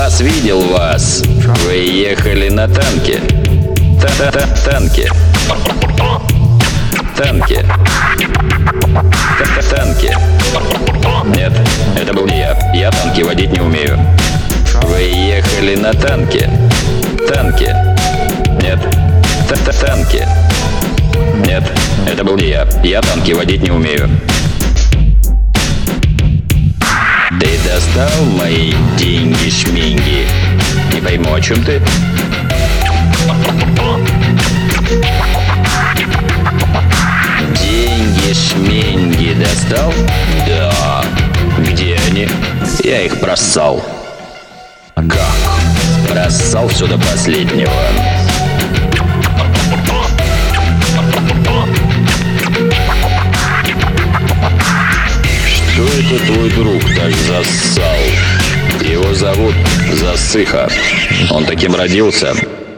Вас видел вас. Вы ехали на танке. Танке. Танке. Танке. Нет, это был не я. Я танки водить не умею. Вы ехали на танке. Танке. Нет. Танке. Нет, это был не я. Я танки водить не умею. Ты достал мои деньги-шменьги? Не пойму, о чем ты? Деньги-шменьги достал? Да. Где они? Я их просал. Как? Просал все до последнего. Что это твой друг так зассал? Его зовут Засыха. Он таким родился.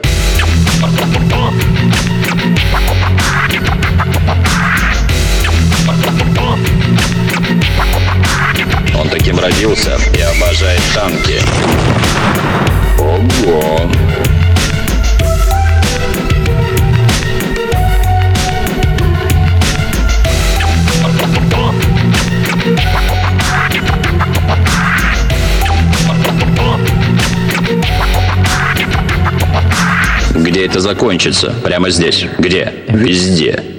Он таким родился и обожает танки. Ого! Где это закончится? Прямо здесь. Где? Везде.